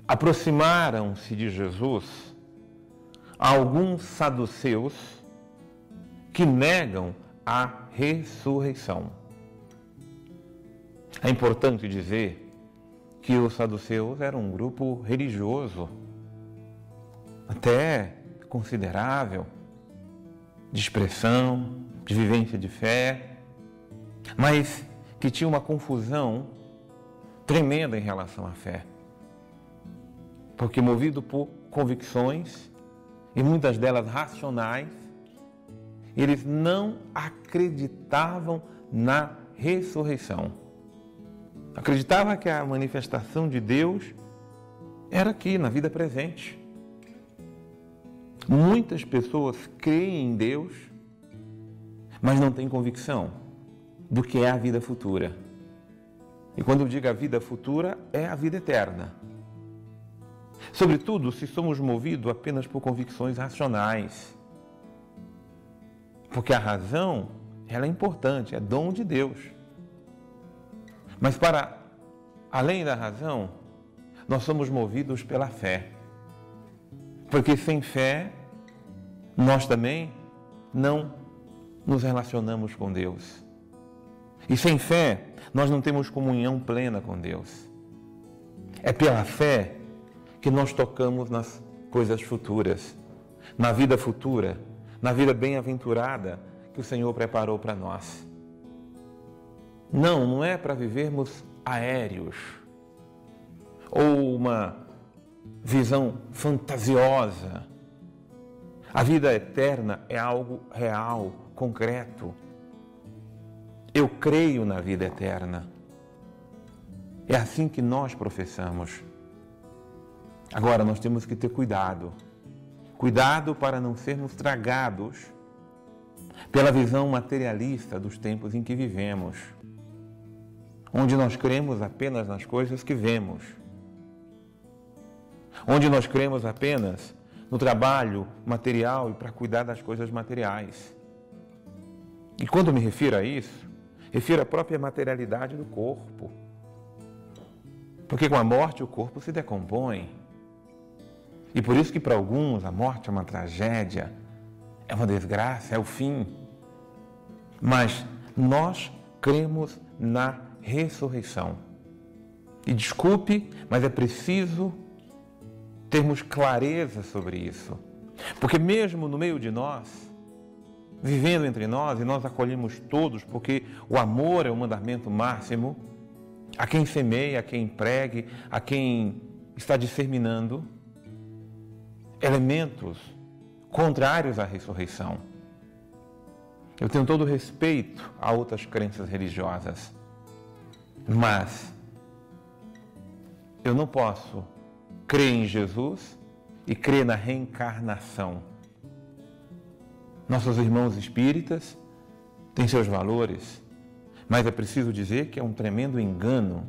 aproximaram-se de Jesus alguns saduceus que negam a ressurreição. É importante dizer que os saduceus eram um grupo religioso, até considerável, de expressão, de vivência de fé, mas que tinha uma confusão tremenda em relação à fé. Porque movido por convicções, e muitas delas racionais, eles não acreditavam na ressurreição. Acreditavam que a manifestação de Deus era aqui, na vida presente. Muitas pessoas creem em Deus, mas não têm convicção do que é a vida futura. E quando eu digo a vida futura, é a vida eterna. Sobretudo se somos movidos apenas por convicções racionais. Porque a razão, ela é importante, é dom de Deus. Mas para além da razão, nós somos movidos pela fé. Porque sem fé, nós também não nos relacionamos com Deus. E sem fé, nós não temos comunhão plena com Deus. É pela fé que nós tocamos nas coisas futuras, na vida futura, na vida bem-aventurada que o Senhor preparou para nós. Não é para vivermos aéreos ou uma visão fantasiosa. A vida eterna é algo real, concreto. Eu creio na vida eterna. É assim que nós professamos. Agora, nós temos que ter cuidado. Cuidado para não sermos tragados pela visão materialista dos tempos em que vivemos, onde nós cremos apenas nas coisas que vemos, onde nós cremos apenas no trabalho material e para cuidar das coisas materiais. E quando me refiro a isso, refiro à própria materialidade do corpo. Porque com a morte o corpo se decompõe. E por isso que para alguns a morte é uma tragédia, é uma desgraça, é o fim. Mas nós cremos na ressurreição. E desculpe, mas é preciso termos clareza sobre isso. Porque mesmo no meio de nós, vivendo entre nós, e nós acolhemos todos, porque o amor é o mandamento máximo, a quem semeia, a quem pregue, a quem está disseminando elementos contrários à ressurreição. Eu tenho todo respeito a outras crenças religiosas, mas eu não posso crer em Jesus e crer na reencarnação. Nossos irmãos espíritas têm seus valores, mas é preciso dizer que é um tremendo engano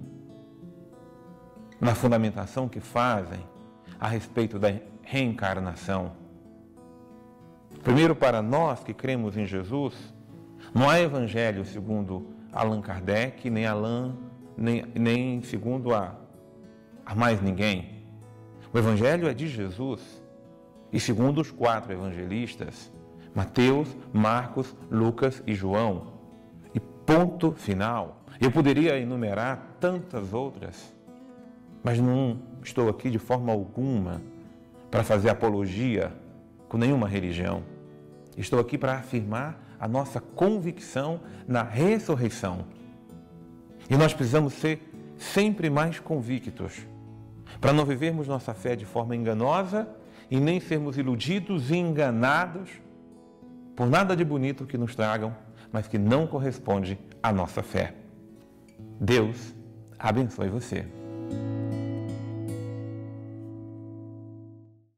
na fundamentação que fazem a respeito da reencarnação. Primeiro, para nós que cremos em Jesus, não há evangelho segundo Allan Kardec, nem segundo a mais ninguém. O evangelho é de Jesus, e segundo os 4 evangelistas, Mateus, Marcos, Lucas e João. E ponto final. Eu poderia enumerar tantas outras, mas não estou aqui de forma alguma para fazer apologia com nenhuma religião. Estou aqui para afirmar a nossa convicção na ressurreição. E nós precisamos ser sempre mais convictos, para não vivermos nossa fé de forma enganosa e nem sermos iludidos e enganados por nada de bonito que nos tragam, mas que não corresponde à nossa fé. Deus abençoe você.